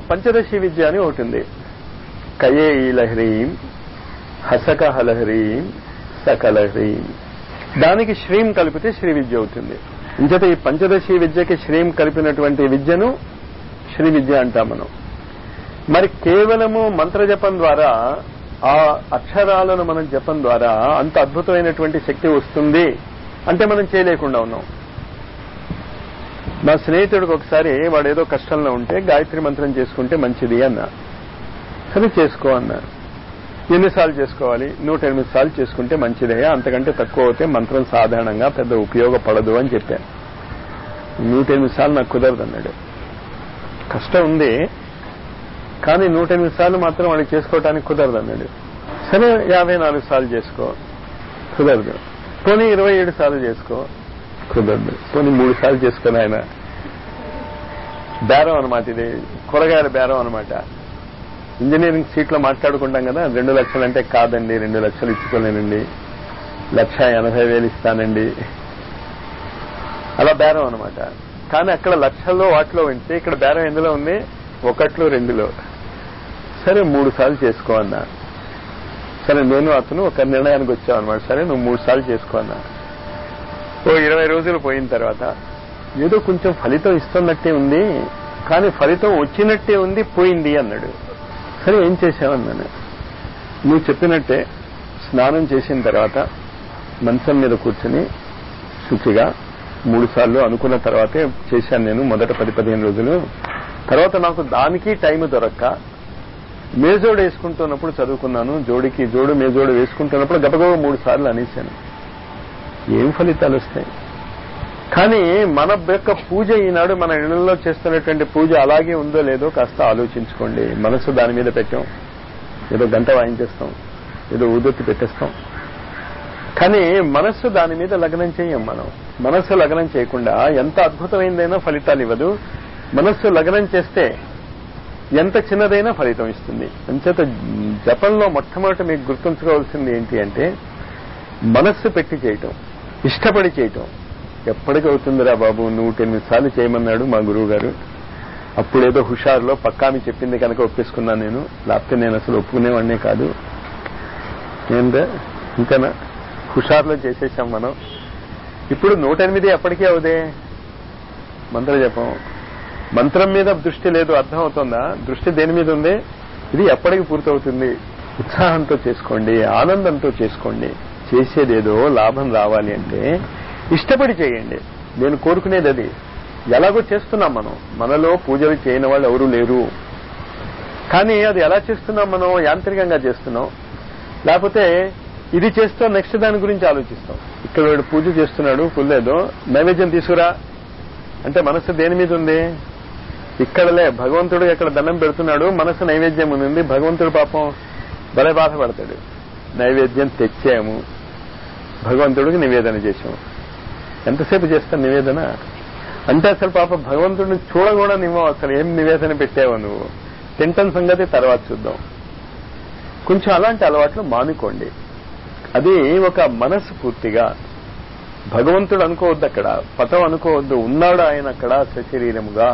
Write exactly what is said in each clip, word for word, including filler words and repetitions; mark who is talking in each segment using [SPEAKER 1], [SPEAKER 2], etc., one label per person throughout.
[SPEAKER 1] పంచదశి విద్య అని ఒకటి ఉంది. కయే లహరీం హసక లహరీం సకలహరీం. దానికి శ్రీం కలిపితే శ్రీ విద్య అవుతుంది. ఇంచేత ఈ పంచదశి విద్యకి శ్రీం కలిపినటువంటి విద్యను శ్రీ విద్య అంటాం మనం. మరి కేవలము మంత్రజపం ద్వారా, ఆ అక్షరాలను మనం జపం ద్వారా అంత అద్భుతమైనటువంటి శక్తి వస్తుంది అంటే మనం చేయలేకుండా ఉన్నాం. నా స్నేహితుడికి ఒకసారి వాడు ఏదో కష్టంలో ఉంటే గాయత్రి మంత్రం చేసుకుంటే మంచిది అన్నా. సరే చేసుకో అన్నా. ఎన్నిసార్లు చేసుకోవాలి? నూట ఎనిమిది సార్లు చేసుకుంటే మంచిదయ్యా, అంతకంటే తక్కువ అవుతే మంత్రం సాధారణంగా పెద్ద ఉపయోగపడదు అని చెప్పాను. నూట ఎనిమిది సార్లు నాకు కుదరదు అన్నాడు. కష్టం ఉంది కానీ నూట ఎనిమిది సార్లు మాత్రం వాడికి చేసుకోవటానికి కుదరదు అన్నాడు. సరే యాభై నాలుగు సార్లు చేసుకో, కుదరదు. పోనీ ఇరవై ఏడు సార్లు చేసుకో, కుదరదు. పోనీ మూడు సార్లు చేసుకుని ఆయన బేరం అనమాట. ఇది కూరగాయల బేరం అనమాట. ఇంజనీరింగ్ సీట్లో మాట్లాడుకుంటాం కదా, రెండు లక్షలు అంటే కాదండి, రెండు లక్షలు ఇచ్చుకోలేనండి, లక్ష ఎనభై వేలు ఇస్తానండి, అలా బేరం అనమాట. కానీ అక్కడ లక్షల్లో వాటిలో ఉంటే ఇక్కడ బేరం ఎందులో ఉంది? ఒకట్లో రెండులో. సరే మూడు సార్లు చేసుకో అన్నా. సరే నేను అతను ఒక నిర్ణయానికి వచ్చాం అనమాట. సరే నువ్వు మూడు సార్లు చేసుకో అన్నా. ఓ ఇరవై రోజులు పోయిన తర్వాత ఏదో కొంచెం ఫలితం ఇస్తున్నట్టే ఉంది, కానీ ఫలితం వచ్చినట్టే ఉంది, పోయింది అన్నాడు. సరే ఏం చేశావన్నాను. నువ్వు చెప్పినట్టే స్నానం చేసిన తర్వాత మంచం మీద కూర్చొని శుచిగా మూడు సార్లు అనుకున్న తర్వాతే చేశాను నేను మొదట పది పదిహేను రోజులు. తర్వాత నాకు దానికి టైం దొరక్క మేజోడు వేసుకుంటున్నప్పుడు చదువుకున్నాను. జోడికి జోడు మేజోడు వేసుకుంటున్నప్పుడు గబగబ మూడు సార్లు అనేశాను. ఏం ఫలితాలు వస్తాయి? కానీ మన యొక్క పూజ ఈనాడు మన ఇళ్లలో చేస్తున్నటువంటి పూజ అలాగే ఉందో లేదో కాస్త ఆలోచించుకోండి. మనసు దాని మీద పెట్టాం, ఏదో గంట వాయించేస్తాం, ఏదో ఊదొత్తి పెట్టేస్తాం, కానీ మనస్సు దాని మీద లగ్నం చేయం. మనం మనస్సు లగ్నం చేయకుండా ఎంత అద్భుతమైందైనా ఫలితాలు ఇవ్వదు. మనస్సు లగ్నం చేస్తే ఎంత చిన్నదైనా ఫలితం ఇస్తుంది. అంచేత జపంలో మొట్టమొదటి మీకు గుర్తుంచుకోవాల్సింది ఏంటి అంటే మనస్సు పెట్టి చేయటం, ఇష్టపడి చేయటం. ఎప్పటికి అవుతుందిరా బాబు, నూట ఎనిమిది సార్లు చేయమన్నాడు మా గురువు గారు. అప్పుడేదో హుషారులో పక్కామి చెప్పింది కనుక ఒప్పేసుకున్నాను నేను, లేకపోతే నేను అసలు ఒప్పుకునేవాడినే కాదు. ఏంటో ఇంకనా హుషారులో చేసేసాం మనం. ఇప్పుడు నూట ఎనిమిది ఎప్పటికీ అవుదే మంత్ర జపం. మంత్రం మీద దృష్టి లేదు, అర్థం అవుతుందా? దృష్టి దేని మీద ఉంది? ఇది ఎప్పటికి పూర్తవుతుంది. ఉత్సాహంతో చేసుకోండి, ఆనందంతో చేసుకోండి. చేసేదేదో లాభం రావాలి అంటే ఇష్టపడి చేయండి. నేను కోరుకునేది అది. ఎలాగో చేస్తున్నాం మనం, మనలో పూజలు చేయని వాళ్ళు ఎవరూ లేరు. కానీ అది ఎలా చేస్తున్నాం మనం? యాంత్రికంగా చేస్తున్నాం. లేకపోతే ఇది చేస్తాం, నెక్స్ట్ దాని గురించి ఆలోచిస్తాం. ఇక్కడ వాడు పూజ చేస్తున్నాడు, పుల్లేదో నైవేద్యం తీసుకురా అంటే మనసు దేని మీద ఉంది? ఇక్కడలే భగవంతుడు ఎక్కడ దండం పెడుతున్నాడు, మనసు నైవేద్యం ఉంది. భగవంతుడు పాపం భలే బాధపడతాడు. నైవేద్యం తెచ్చాము, భగవంతుడికి నివేదన చేశాము. ఎంతసేపు చేస్తాను నివేదన అంటే అసలు పాప భగవంతుడిని చూడకూడా నివ్వం. అసలు ఏం నివేదన పెట్టావు నువ్వు? తింటం సంగతి తర్వాత చూద్దాం. కొంచెం అలాంటి అలవాట్లు మానుకోండి. అది ఒక మనసు పూర్తిగా భగవంతుడు అనుకోవద్దు, అక్కడ పటం అనుకోవద్దు, ఉన్నాడు ఆయన అక్కడ సశరీరముగా.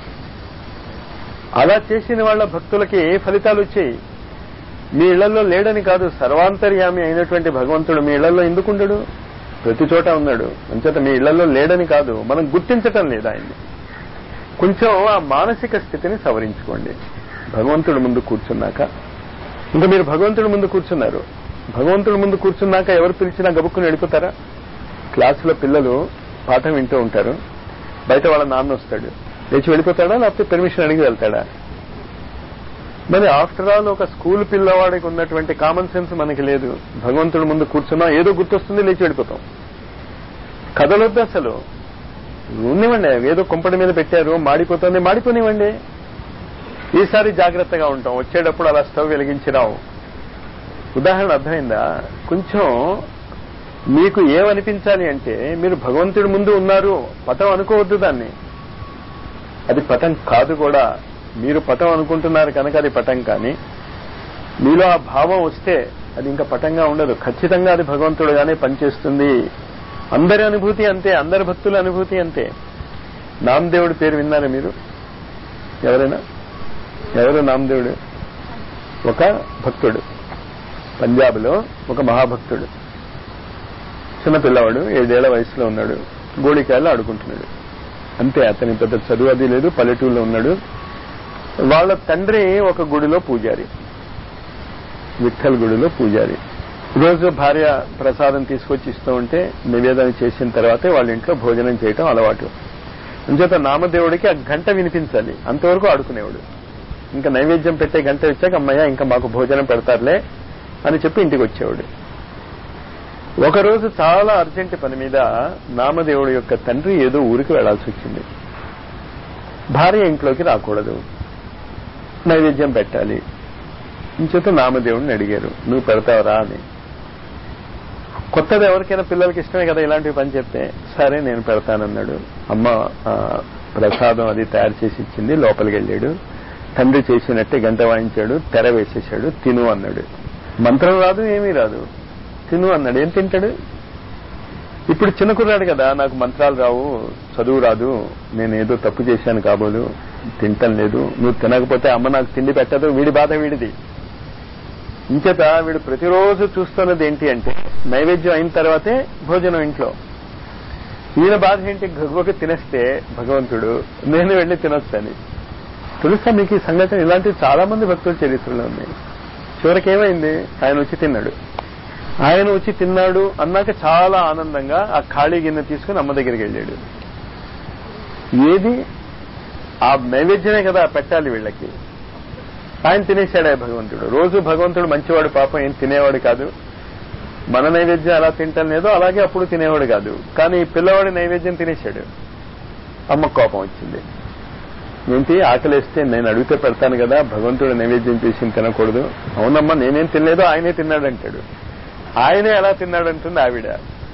[SPEAKER 1] అలా చేసిన వాళ్ళ భక్తులకి ఫలితాలు వచ్చాయి. మీ ఇళ్లలో లేడని కాదు, సర్వాంతర్యామి అయినటువంటి భగవంతుడు మీ ఇళ్లలో ఎందుకుండడు? ప్రతి చోట ఉన్నాడు. అంచేత మీ ఇళ్లలో లేడని కాదు, మనం గుర్తించటం లేదు ఆయన్ని. కొంచెం ఆ మానసిక స్థితిని సవరించుకోండి. భగవంతుడి ముందు కూర్చున్నాక, ఇంకా మీరు భగవంతుడి ముందు కూర్చున్నారు, భగవంతుడి ముందు కూర్చున్నాక ఎవరు పిలిచినా గబుక్కుని వెళ్ళిపోతారా? క్లాసులో పిల్లలు పాఠం వింటూ ఉంటారు, బయట వాళ్ళ నాన్న వస్తాడు, లేచి వెళ్ళిపోతాడా లేకపోతే పెర్మిషన్ అడిగి వెళ్తాడా? మరి ఆఫ్టర్ ఆల్ ఒక స్కూల్ పిల్లవాడికి ఉన్నటువంటి కామన్ సెన్స్ మనకి లేదు. భగవంతుడి ముందు కూర్చున్నా ఏదో గుర్తొస్తుంది, లేచి వెళ్ళిపోతాం. కదలొద్దు అసలు, ఉన్నివ్వండి. ఏదో కుంపటి మీద పెట్టారు, మాడిపోతుంది, మాడిపోనివ్వండి. ఈసారి జాగ్రత్తగా ఉంటాం, వచ్చేటప్పుడు అలా స్టవ్ వెలిగించి రావు. ఉదాహరణ అర్థమైందా? కొంచెం మీకు ఏమనిపించాలి అంటే మీరు భగవంతుడి ముందు ఉన్నారు, పటం అనుకోవద్దు దాన్ని. అది పటం కాదు కూడా. మీరు పటం అనుకుంటున్నారు కనుక అది పటం. కానీ మీలో ఆ భావం వస్తే అది ఇంకా పటంగా ఉండదు. ఖచ్చితంగా అది భగవంతుడుగానే పనిచేస్తుంది. అందరి అనుభూతి అంతే, అందరి భక్తుల అనుభూతి అంతే. నామదేవుడి పేరు విన్నారా మీరు? ఎవరైనా ఎవరు నామదేవుడు? ఒక భక్తుడు, పంజాబ్లో ఒక మహాభక్తుడు, చిన్నపిల్లవాడు, ఏడేళ్ల వయసులో ఉన్నాడు, గోళికాయలు ఆడుకుంటున్నాడు అంతే. అతని పెద్ద చదువు అది లేదు, పల్లెటూరులో ఉన్నాడు. వాళ్ళ తండ్రి ఒక గుడిలో పూజారి, విఠల్ గుడిలో పూజారి. రోజు భార్య ప్రసాదం తీసుకొచ్చి ఇస్తూ ఉంటే నివేదన చేసిన తర్వాతే వాళ్ళ ఇంట్లో భోజనం చేయటం అలవాటు. అంచేత నామదేవుడికి ఆ గంట వినిపించాలి, అంతవరకు ఆడుకునేవాడు. ఇంకా నైవేద్యం పెట్టే గంట వచ్చాక అమ్మయ్య ఇంకా మాకు భోజనం పెడతారులే అని చెప్పి ఇంటికి వచ్చేవాడు. ఒకరోజు చాలా అర్జెంట్ పని మీద నామదేవుడి యొక్క తండ్రి ఏదో ఊరికి వెళ్లాల్సి వచ్చింది. భార్య ఇంట్లోకి రాకూడదు, నైవేద్యం పెట్టాలి. ఇంచేత నామదేవుడిని అడిగారు, నువ్వు పెడతావరా అని. కొత్తది ఎవరికైనా పిల్లలకి ఇష్టమే కదా ఇలాంటివి పని చెప్తే. సరే నేను పెడతానన్నాడు. అమ్మ ప్రసాదం అది తయారు చేసి ఇచ్చింది, లోపలికి వెళ్ళాడు. తండ్రి చేసినట్టే గంట వాయించాడు, తెర వేసేశాడు. తిను అన్నాడు. మంత్రం రాదు, ఏమీ రాదు, తిను అన్నాడు. ఏం తింటాడు? ఇప్పుడు చిన్న కుర్రాడు కదా, నాకు మంత్రాలు రావు, చదువు రాదు, నేను ఏదో తప్పు చేశాను కాబోలు, తింటం లేదు. నువ్వు తినకపోతే అమ్మ నాకు తిండి పెట్టదు. వీడి బాధ వీడిది. ఇంచేత వీడు ప్రతిరోజు చూస్తున్నది ఏంటి అంటే నైవేద్యం అయిన తర్వాతే భోజనం ఇంట్లో. ఈయన బాధ ఏంటి? గొగ్గొక తినేస్తే భగవంతుడు నేను వెళ్లి తినొచ్చని. తెలుసా మీకు ఈ సంఘటన? ఇలాంటివి చాలా మంది భక్తుల చరిత్రలో ఉన్నాయి. చివరికి ఏమైంది? ఆయన వచ్చి తిన్నాడు. ఆయన వచ్చి తిన్నాడు అన్నాక చాలా ఆనందంగా ఆ ఖాళీ గిన్నె తీసుకుని అమ్మ దగ్గరికి వెళ్ళాడు. ఏది? ఆ నైవేద్యమే కదా పెట్టాలి వీళ్ళకి. ఆయన తినేశాడే భగవంతుడు. రోజు భగవంతుడు మంచివాడు, పాపం ఏం తినేవాడు కాదు. మన నైవేద్యం అలా తింటాం లేదో అలాగే అప్పుడు తినేవాడు కాదు. కానీ పిల్లవాడి నైవేద్యం తినేశాడు. అమ్మ కోపం వచ్చింది. ఏంటి ఆకలిస్తే నేను అడిగితే పెడతాను కదా, భగవంతుడు నైవేద్యం చేసి తినకూడదు. అవునమ్మా నేనేం తినలేదు, ఆయనే తిన్నాడంటాడు. ఆయనే ఎలా తిన్నాడంటుంది ఆవిడ.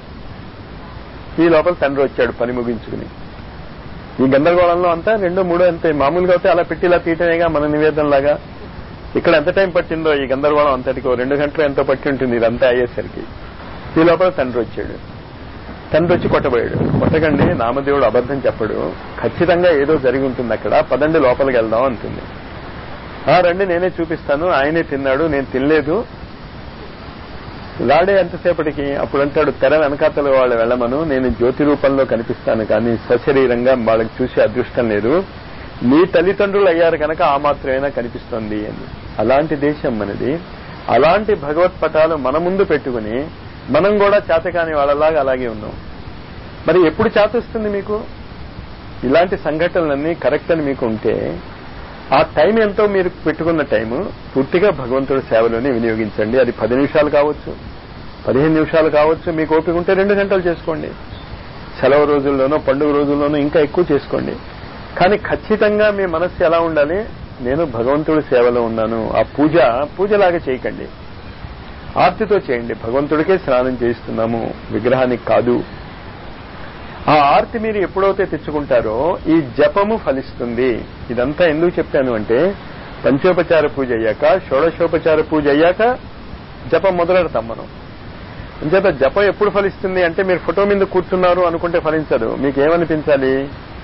[SPEAKER 1] ఈ లోపల తండ్రి వచ్చాడు పని ముగించుకుని. ఈ గందరగోళంలో అంతా రెండో మూడో అంతే. మామూలుగా అయితే అలా పెట్టి ఇలా తీయటమేగా మన నివేదనలాగా. ఇక్కడ ఎంత టైం పట్టిందో ఈ గందరగోళం అంతటికో రెండు గంటలు ఎంతో పట్టి ఉంటుంది ఇదంతా అయ్యేసరికి. ఈ లోపల తండ్రి వచ్చాడు. తండ్రి వచ్చి కొట్టబోయాడు. కొట్టకండి, నామదేవుడు అబద్ధం చెప్పడు, ఖచ్చితంగా ఏదో జరిగి ఉంటుంది అక్కడ, పదండి లోపలికి వెళ్దాం అంటుంది. ఆ రండి నేనే చూపిస్తాను, ఆయనే తిన్నాడు, నేను తినలేదు. రాడే ఎంతసేపటికి? అప్పుడు అంటాడు, తెర వెనకాతల వాళ్ళు వెళ్ళమను, నేను జ్యోతి రూపంలో కనిపిస్తాను కానీ సశరీరంగా వాళ్ళకి చూసే అదృష్టం లేదు. నీ తల్లిదండ్రులు అయ్యారు కనుక ఆ మాత్రమైనా కనిపిస్తోంది అని. అలాంటి దేశం మనది. అలాంటి భగవత్పటాలు మన ముందు పెట్టుకుని మనం కూడా చేతకాని వాళ్ళలాగా అలాగే ఉన్నాం. మరి ఎప్పుడు చేతొస్తుంది మీకు? ఇలాంటి సంఘటనలన్నీ కరెక్ట్ అని మీకు ఉంటే ఆ టైం ఎంతో మీరు పెట్టుకున్న టైము పూర్తిగా భగవంతుడి సేవలోనే వినియోగించండి. అది పది నిమిషాలు కావచ్చు, పదిహేను నిమిషాలు కావచ్చు. మీకు ఓపిక ఉంటే రెండు గంటలు చేసుకోండి. సెలవు రోజుల్లోనో పండుగ రోజుల్లోనో ఇంకా ఎక్కువ చేసుకోండి. కానీ ఖచ్చితంగా మీ మనస్సు ఎలా ఉండాలి? నేను భగవంతుడి సేవలో ఉన్నాను. ఆ పూజ పూజలాగా చేయకండి, ఆర్తితో చేయండి. భగవంతుడికే స్నానం చేయిస్తున్నాము, విగ్రహానికి కాదు. ఆ ఆర్తి మీరు ఎప్పుడైతే తెచ్చుకుంటారో ఈ జపము ఫలిస్తుంది. ఇదంతా ఎందుకు చెప్పాను అంటే పంచోపచార పూజ అయ్యాక, షోడశోపచార పూజ అయ్యాక జపం మొదలెడతాం మనం. అంచేత జపం ఎప్పుడు ఫలిస్తుంది అంటే మీరు ఫోటో మీద కూర్చున్నారు అనుకుంటే ఫలించదు. మీకేమనిపించాలి?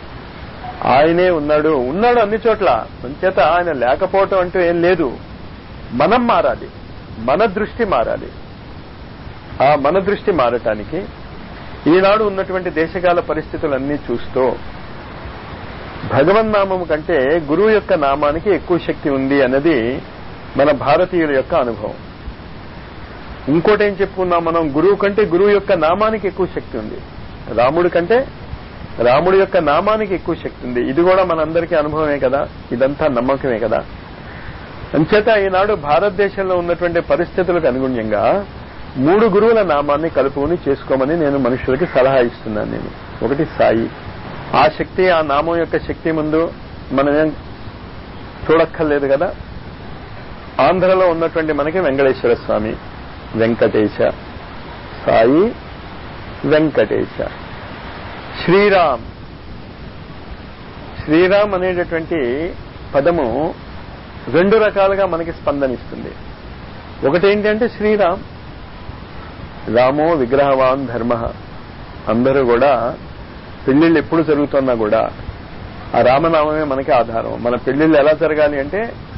[SPEAKER 1] ఆయనే ఉన్నాడు, ఉన్నాడు అన్ని చోట్ల. అంచేత ఆయన లేకపోవటం అంటూ ఏం లేదు. మనం మారాలి, మన దృష్టి మారాలి. ఆ మన దృష్టి మారటానికి ఈనాడు ఉన్నటువంటి దేశకాల పరిస్థితులన్నీ చూస్తూ భగవన్నామము కంటే గురువు యొక్క నామానికి ఎక్కువ శక్తి ఉంది అన్నది మన భారతీయుల యొక్క అనుభవం. ఇంకోటి ఏం చెప్పుకున్నాం మనం? గురువు కంటే గురువు యొక్క నామానికి ఎక్కువ శక్తి ఉంది. రాముడి కంటే రాముడి యొక్క నామానికి ఎక్కువ శక్తి ఉంది. ఇది కూడా మనందరికీ అనుభవమే కదా, ఇదంతా నమ్మకమే కదా. అంచేత ఈనాడు భారతదేశంలో ఉన్నటువంటి పరిస్థితులకు అనుగుణ్యంగా మూడు గురువుల నామాన్ని కలుపుకుని చేసుకోమని నేను మనుషులకి సలహా ఇస్తున్నాను. నేను ఒకటి సాయి. ఆ శక్తి, ఆ నామం యొక్క శక్తి ముందు మనమేం చూడక్కర్లేదు కదా. ఆంధ్రలో ఉన్నటువంటి మనకి వెంకటేశ్వర స్వామి, వెంకటేశ, సాయి, వెంకటేశ. శ్రీరామ్, శ్రీరామ్ అనేటటువంటి పదము రెండు రకాలుగా మనకి స్పందనిస్తుంది. ఒకటి ఏంటంటే శ్రీరామ్, రామో విగ్రహవాన్ ధర్మ. అందరూ కూడా పెళ్లిళ్ళు ఎప్పుడు జరుగుతున్నా కూడా ఆ రామనామమే మనకి ఆధారం. మన పెళ్లిళ్ళు ఎలా జరగాలి అంటే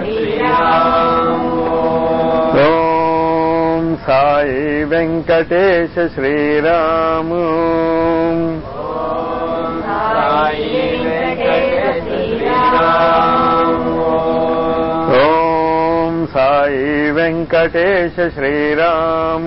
[SPEAKER 1] ఓం సాయి వెంకటేశ శ్రీరామ. ఓం సాయి వెంకటేశ శ్రీరామ.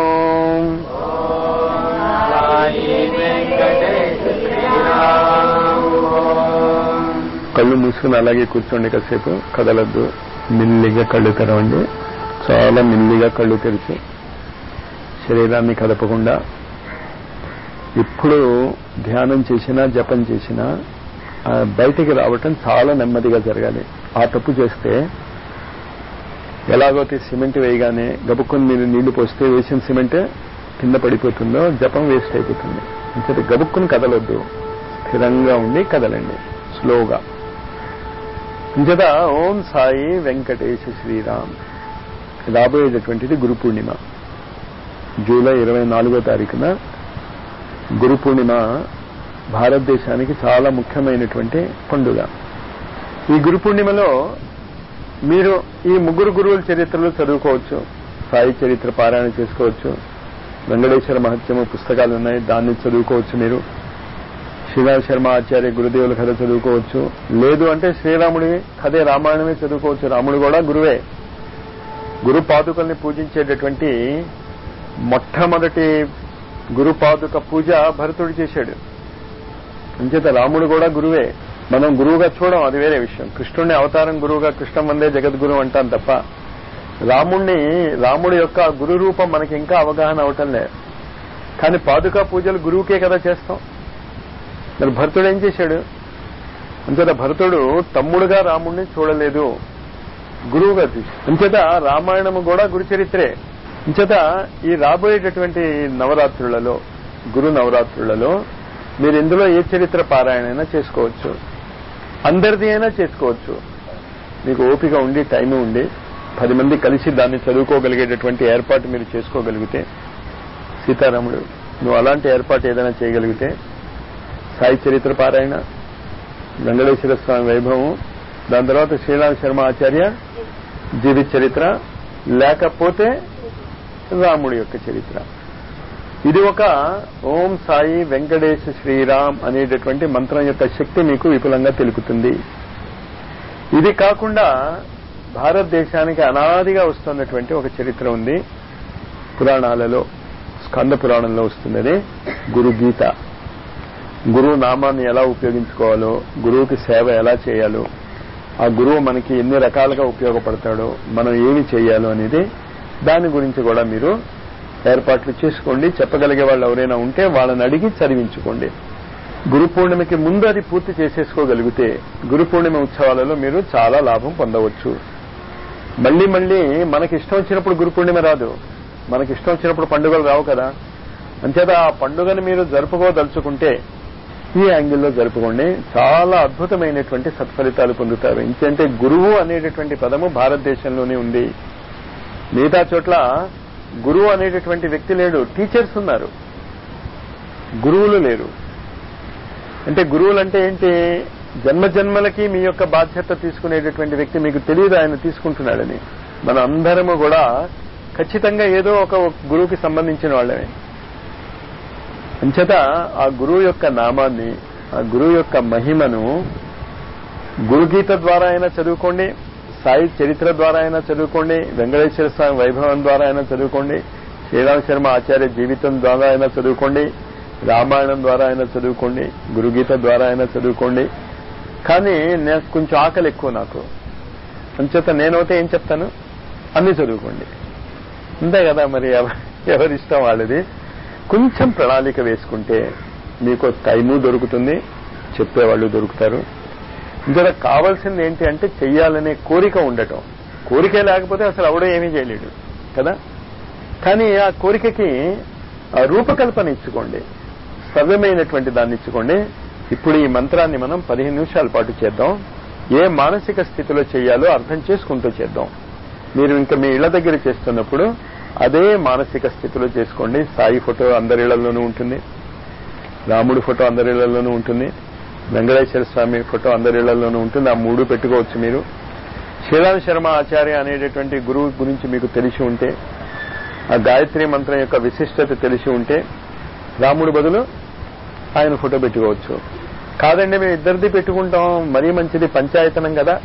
[SPEAKER 1] కళ్ళు మూసుకుని అలాగే కూర్చోండి, కాసేపు కదలద్దు. మెల్లిగా కళ్ళు తెరవండి, చాలా మెల్లిగా కళ్ళు తెరిచి శరీరాన్ని కదపకుండా. ఇప్పుడు ధ్యానం చేసినా జపం చేసినా బయటికి రావటం చాలా నెమ్మదిగా జరగాలి. ఆ తప్పు చేస్తే ఎలాగైతే సిమెంట్ వేయగానే గబుక్కుని మీరు నీళ్లు పోస్తే వేసిన సిమెంట్ కింద పడిపోతుందో జపం వేస్ట్ అయిపోతుంది. ఇంకటి గబుక్కుని కదలొద్దు, స్థిరంగా ఉండి కదలండి స్లోగా. ఇంకట ఓం సాయి వెంకటేశ శ్రీరామ్. రాబోయేటటువంటిది గురు పూర్ణిమ, జూలై ఇరవై నాలుగో తారీఖున గురు పూర్ణిమ భారతదేశానికి చాలా ముఖ్యమైనటువంటి పండుగ. ఈ గురు పూర్ణిమలో మీరు ఈ ముగ్గురు గురువుల చరిత్రలు చదువుకోవచ్చు, సాయి చరిత్ర పారాయణ చేసుకోవచ్చు, వెంకటేశ్వర మహత్యము పుస్తకాలు ఉన్నాయి, దాన్ని చదువుకోవచ్చు. మీరు శ్రీరామ శర్మ ఆచార్య గురుదేవుల కథ చదువుకోవచ్చు. లేదు అంటే శ్రీరాముడి కథే రామాయణమే చదువుకోవచ్చు. రాముడు కూడా గురువే. గురు పాదుకల్ని పూజించేటటువంటి మొట్టమొదటి గురు పాదుక పూజ భరతుడు చేశాడు. అంచేత రాముడు కూడా గురువే. మనం గురువుగా చూడం, అది వేరే విషయం. కృష్ణుడిని అవతారం గురువుగా, కృష్ణం వందే జగద్గురు అంటాం తప్ప రాముణ్ణి, రాముడి యొక్క గురు రూపం మనకి ఇంకా అవగాహన అవటం లేదు. కానీ పాదుకా పూజలు గురువుకే కదా చేస్తాం. మరి భరతుడు ఏం చేశాడు? అంచేత భరతుడు తమ్ముడుగా రాముణ్ణి చూడలేదు, గురువుగా చూసి. అంచేత రామాయణము కూడా గురు చరిత్రే. అంచేత ఈ రాబోయేటటువంటి నవరాత్రులలో, గురు నవరాత్రులలో మీరు ఇందులో ఏ చరిత్ర పారాయణైనా చేసుకోవచ్చు, అందరిది అయినా చేసుకోవచ్చు. మీకు ఓపిక ఉండి, టైం ఉండి, పది మంది కలిసి దాన్ని చదువుకోగలిగేటటువంటి ఏర్పాటు మీరు చేసుకోగలిగితే, సీతారాముడు నువ్వు అలాంటి ఏర్పాటు ఏదైనా చేయగలిగితే, సాయి చరిత్ర పారాయణ, వెంకటేశ్వర స్వామి వైభవం, దాని తర్వాత శ్రీరామ శర్మ ఆచార్య జీవిత చరిత్ర, లేకపోతే రాముడి యొక్క చరిత్ర. ఇది ఒక ఓం సాయి వెంకటేశ శ్రీరామ్ అనేటటువంటి మంత్రం యొక్క శక్తి మీకు విపులంగా తెలుపుతుంది. ఇది కాకుండా భారతదేశానికి అనాదిగా వస్తున్నటువంటి ఒక చరిత్ర ఉంది, పురాణాలలో, స్కంద పురాణంలో వస్తుంది. అది గురు గీత. గురువు నామాన్ని ఎలా ఉపయోగించుకోవాలో, గురువుకి సేవ ఎలా చేయాలో, ఆ గురువు మనకి ఎన్ని రకాలుగా ఉపయోగపడతాడో, మనం ఏమి చేయాలో అనేది దాని గురించి కూడా మీరు ఏర్పాట్లు చేసుకోండి. చెప్పగలిగే వాళ్ళు ఎవరైనా ఉంటే వాళ్ళని అడిగి చదివించుకోండి. గురు పూర్ణిమకి ముందు అది పూర్తి చేసేసుకోగలిగితే గురు పూర్ణిమ ఉత్సవాలలో మీరు చాలా లాభం పొందవచ్చు. మళ్లీ మళ్లీ మనకి ఇష్టం వచ్చినప్పుడు గురు పూర్ణిమ రాదు, మనకి ఇష్టం వచ్చినప్పుడు పండుగలు రావు కదా. అంచేత ఆ పండుగను మీరు జరుపుకోదలుచుకుంటే ఈ యాంగిల్లో జరుపుకోండి, చాలా అద్భుతమైనటువంటి సత్ఫలితాలు పొందుతారు. ఇంకంటే గురువు అనేటటువంటి పదము భారతదేశంలోనే ఉంది. మిగతా చోట్ల గురువు అనేటటువంటి వ్యక్తి లేడు, టీచర్స్ ఉన్నారు, గురువులు లేరు. అంటే గురువులు అంటే ఏంటి? జన్మ జన్మలకి మీ యొక్క బాధ్యత తీసుకునేటటువంటి వ్యక్తి. మీకు తెలియదు ఆయన తీసుకుంటున్నాడని. మన అందరము కూడా ఖచ్చితంగా ఏదో ఒక గురువుకి సంబంధించిన వాళ్ళమే. అంచేత ఆ గురువు యొక్క నామాన్ని, ఆ గురువు యొక్క మహిమను గురుగీత ద్వారా అయినా చదువుకోండి, సాయి చరిత్ర ద్వారా అయినా చదువుకోండి, వెంకటేశ్వర స్వామి వైభవం ద్వారా అయినా చదువుకోండి, శ్రీరామ శర్మ ఆచార్య జీవితం ద్వారా అయినా చదువుకోండి, రామాయణం ద్వారా అయినా చదువుకోండి, గురుగీత ద్వారా అయినా చదువుకోండి. కానీ నాకు కొంచెం ఆకలి ఎక్కువ నాకు, అంచేత నేనైతే ఏం చెప్తాను, అన్ని చదువుకోండి. అంతే కదా మరి, ఎవరిష్టం వాళ్ళది. కొంచెం ప్రణాళిక వేసుకుంటే మీకు టైము దొరుకుతుంది, చెప్పేవాళ్ళు దొరుకుతారు. ఇంకా కావాల్సింది ఏంటి అంటే చెయ్యాలనే కోరిక ఉండటం. కోరిక లేకపోతే అసలు ఎవడో ఏమీ చేయలేడు కదా. కానీ ఆ కోరికకి ఆ రూపకల్పన ఇచ్చుకోండి, సవ్యమైనటువంటి దాన్ని ఇచ్చుకోండి. ఇప్పుడు ఈ మంత్రాన్ని మనం పదిహేను నిమిషాల పాటు చేద్దాం. ఏ మానసిక స్థితిలో చేయాలో అర్థం చేసుకుంటూ చేద్దాం. మీరు ఇంకా మీ ఇళ్ల దగ్గర చేస్తున్నప్పుడు అదే మానసిక స్థితిలో చేసుకోండి. సాయి ఫోటో అందరిళ్లలోనూ ఉంటుంది, రాముడి ఫోటో అందరిళ్లలోనూ ఉంటుంది, వెంకటేశ్వర స్వామి ఫోటో అందరిళ్లలోనూ ఉంటుంది. ఆ మూడు పెట్టుకోవచ్చు మీరు. శ్రీరామ్ శర్మ ఆచార్య అనేటటువంటి గురువు గురించి మీకు తెలిసి ఉంటే, ఆ గాయత్రి మంత్రం యొక్క విశిష్టత తెలిసి ఉంటే రాముడి బదులు ఆయన ఫోటో పెట్టుకోవచ్చు. కాదండి మేము ఇద్దరిది పెట్టుకుంటాం, మరీ మంచిది, పంచాయతనం కదా,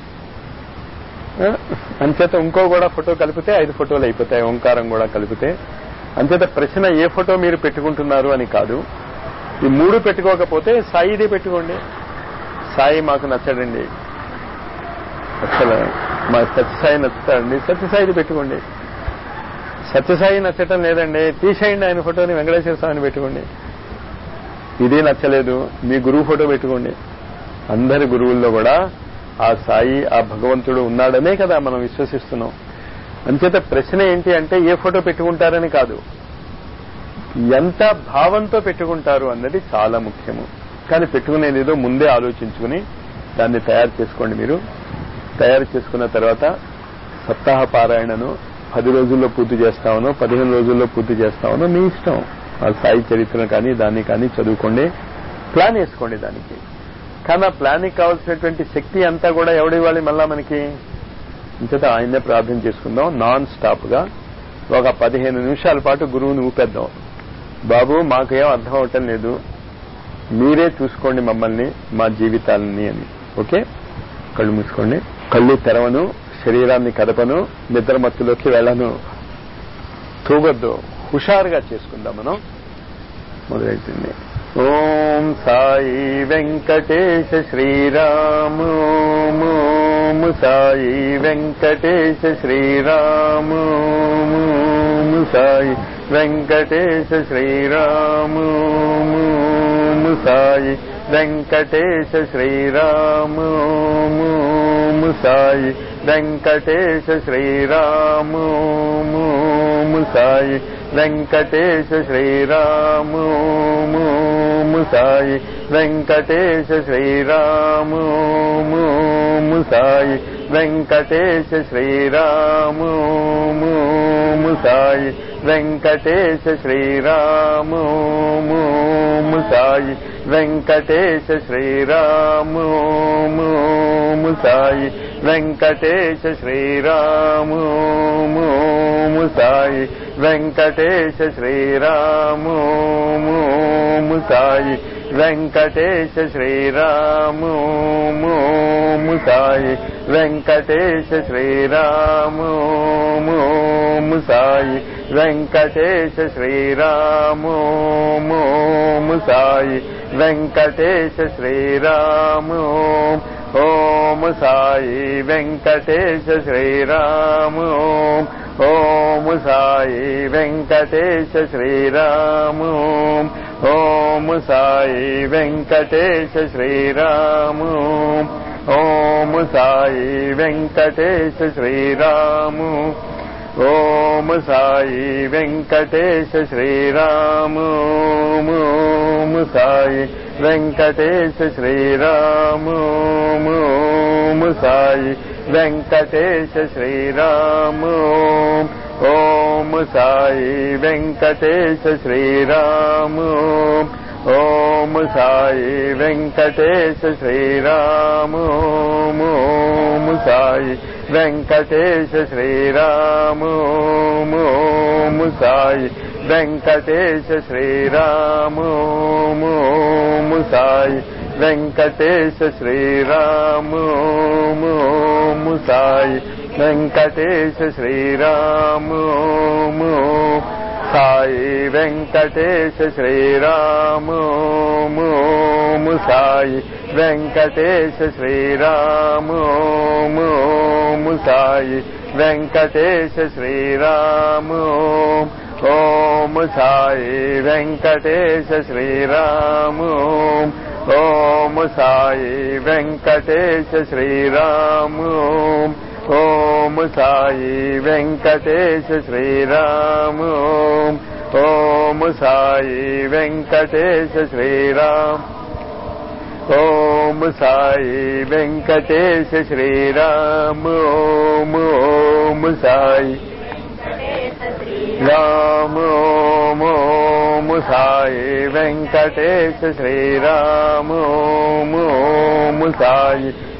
[SPEAKER 1] అంచేత ఇంకో కూడా ఫోటో కలిపితే ఐదు ఫోటోలు అయిపోతాయి, ఓంకారం కూడా కలిపితే. అంచేత ప్రశ్న ఏ ఫోటో మీరు పెట్టుకుంటున్నారు అని కాదు. ఈ మూడు పెట్టుకోకపోతే సాయిదే పెట్టుకోండి. సాయి మాకు నచ్చడండి, అసలు మా సత్యసాయి నచ్చుతాడండి, సత్యసాయిది పెట్టుకోండి. సత్యసాయి నచ్చటం లేదండి, తీసేయండి ఆయన ఫోటోని, వెంకటేశ్వర స్వామిని పెట్టుకోండి. ఇదే నచ్చలేదు, మీ గురువు ఫోటో పెట్టుకోండి. అందరి గురువుల్లో కూడా ఆ సాయి, ఆ భగవంతుడు ఉన్నాడనే కదా మనం విశ్వసిస్తున్నాం. అంచేత ప్రశ్న ఏంటి అంటే ఏ ఫోటో పెట్టుకుంటారని కాదు, ఎంత భావంతో పెట్టుకుంటారు అన్నది చాలా ముఖ్యము. కానీ పెట్టుకునేది ఏదో ముందే ఆలోచించుకుని దాన్ని తయారు చేసుకోండి. మీరు తయారు చేసుకున్న తర్వాత సప్తాహ పారాయణను పది రోజుల్లో పూర్తి చేస్తామనో పదిహేను రోజుల్లో పూర్తి చేస్తామనో మీ ఇష్టం. ఆ సాయి చరిత్ర కానీ దాన్ని కానీ చదువుకోండి, ప్లాన్ వేసుకోండి దానికి. కానీ ఆ ప్లాన్కి కావాల్సినటువంటి శక్తి అంతా కూడా ఎవడివ్వాలి మళ్ళా మనకి? ఇంతట ఆయన్నే ప్రార్థన చేసుకుందాం. నాన్ స్టాప్ గా ఒక పదిహేను నిమిషాల పాటు గురువుని ఊపేద్దాం. బాబు మాకేం అర్థం అవటం లేదు, మీరే చూసుకోండి మమ్మల్ని, మా జీవితాలని అని. ఓకే, కళ్ళు మూసుకోండి. కళ్ళు తెరవను, శరీరాన్ని కదపను, నిద్రమత్తులోకి వెళ్ళను, తూగొద్దు, హుషారుగా చేసుకుందాం మనం. మొదలైతుంది. ఓం సాయి వెంకటేశ శ్రీరాము సాయి వెంకటేశ శ్రీరాము సాయి వెంకటేశ శ్రీరాము సాయి వెంకటేశ శ్రీరాము సాయి వెంకటేశ శ్రీరాము సాయి వెంకటేశ శ్రీరాము సాయి వెంకటేశ శ్రీరాము సాయి వెంకటేశ శ్రీరాము సాయి వెంకటేశ శ్రీరాము సాయి వెంకటేశ శ్రీరాము సాయి వెంకటేశ శ్రీరాము సాయి వెంకటేశ శ్రీరాము సాయి వెంకటేశ శ్రీరాము సాయి వెంకటేశ శ్రీరాము సాయి వెంకటేశ శ్రీరాము సాయి వెంకటేశ శ్రీరాము ఓం సాయి వెంకటేశ శ్రీరాము ఓం సాయి వెంకటేశ శ్రీరాము ఓం సాయి వెంకటేశ శ్రీరాము ఓం సాయి వెంకటేశ శ్రీరాము ఓం సాయి వెంకటేశ శ్రీరాము ఓం సాయి వెంకటేశ శ్రీరాము ఓం సాయి వెంకటేశ శ్రీరాము ఓం సాయి వెంకటేశ శ్రీరాము ఓం సాయి వెంకటేశ శ్రీరాము ఓం సాయి వెంకటేశ శ్రీరాము ఓం సాయి వెంకటేశ శ్రీరాము ఓం సాయి వెంకటేశ శ్రీరాము ఓం సాయి వెంకటేశ శ్రీరాము సాయి వెంకటేశ శ్రీరాము సాయి వెంకటేశ శ్రీరాము సాయి వెంకటేశ శ్రీరాము ఓం సాయి వెంకటేశ శ్రీరాము ఓం సాయి వెంకటేశ శ్రీరాము ఓం సాయి వెంకటేశ శ్రీరాము ఓం సాయి వెంకటేశ శ్రీరామ్ ఓం సాయి వెంకటేశ శ్రీరాము ఓం సాయి రామ ఓం సాయి వెంకటేశ శ్రీరాము ఓం సాయి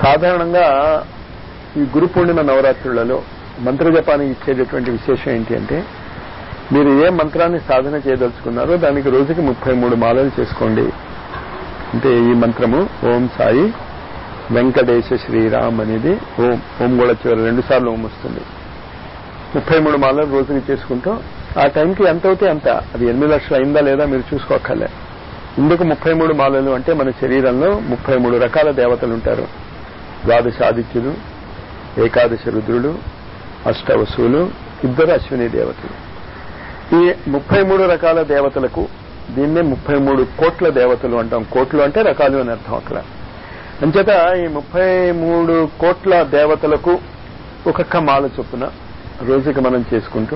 [SPEAKER 1] సాధారణంగా ఈ గురు పూర్ణిమ నవరాత్రులలో మంత్రజపానికి ఇచ్చేటటువంటి విశేషం ఏంటి అంటే, మీరు ఏ మంత్రాన్ని సాధన చేయదలుచుకున్నారో దానికి రోజుకి ముప్పై మూడు మాలలు చేసుకోండి. అంటే ఈ మంత్రము ఓం సాయి వెంకటేశ శ్రీరామ్ అనేది ఓం ఓం కూడా చివరి రెండు సార్లు ఓం వస్తుంది. ముప్పై మూడు మాలలు రోజుకి చేసుకుంటాం. ఆ టైంకి ఎంత అవుతే అంత, అది ఎనిమిది లక్షలు అయిందా లేదా మీరు చూసుకోక్కర్లే. ఇందుకు ముప్పై మూడు మాలలు అంటే మన శరీరంలో ముప్పై మూడు రకాల దేవతలు ఉంటారు. ద్వాదశ ఆదిత్యులు, ఏకాదశ రుద్రులు, అష్టవసులు, ఇద్దరు అశ్విని దేవతలు. ఈ ముప్పై మూడు రకాల దేవతలకు దీన్నే ముప్పై మూడు కోట్ల దేవతలు అంటాం. కోట్లు అంటే రకాలు అని అర్థం అక్కడ. అంచేత ఈ ముప్పై మూడు కోట్ల దేవతలకు ఒక్కొక్క మాల చొప్పున రోజుకి మనం చేసుకుంటూ